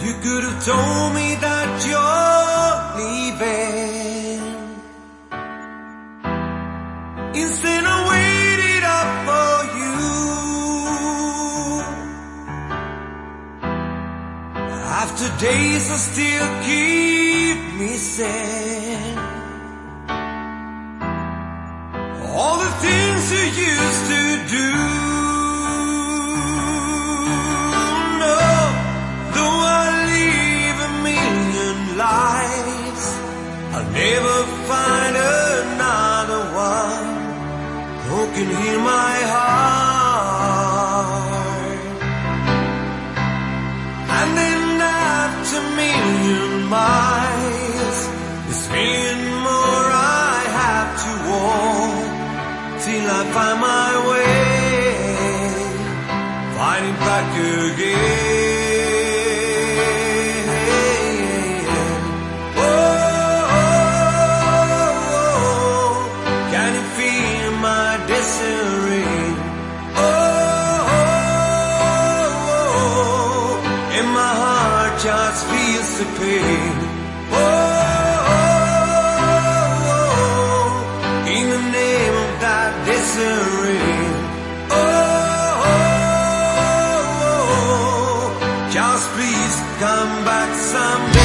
You could have told me that you're leaving. Instead I waited up for you. After days that still keep me sad. All the things you used to do. I'll never find another one who can heal my heart. And then after a million miles, this million more I have to walk till I find my way, finding back again. Just feels the pain. In the name of that Desiree. Just please come back someday.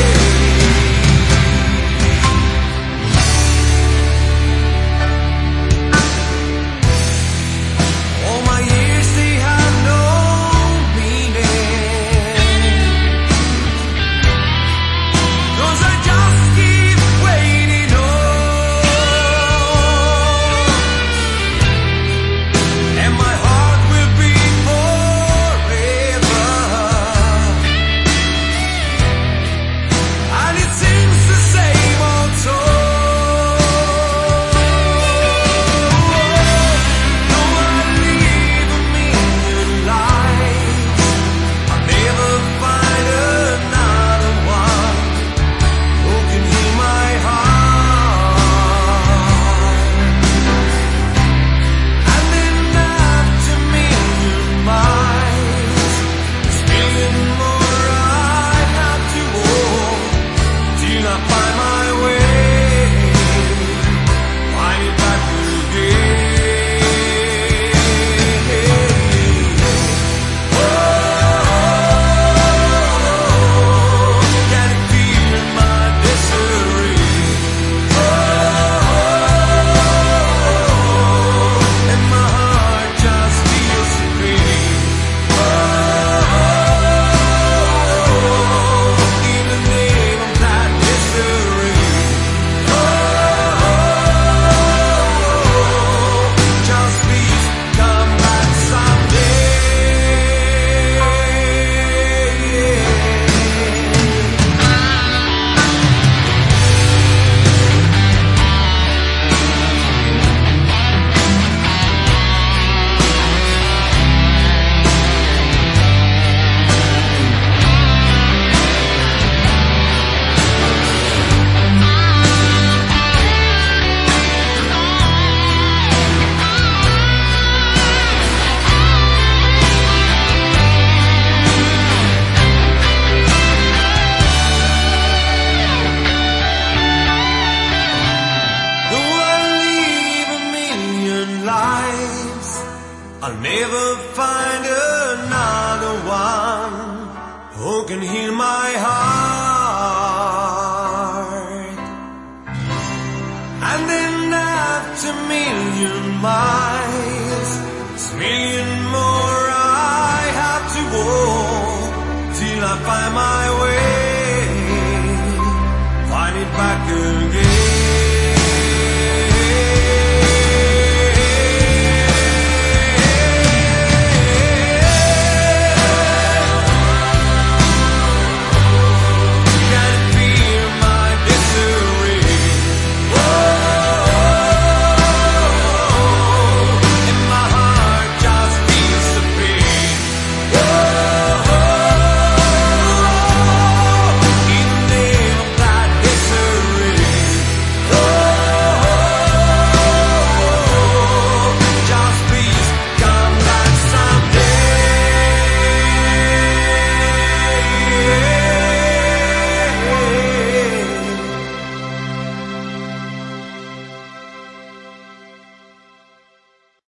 I'll never find another one who can heal my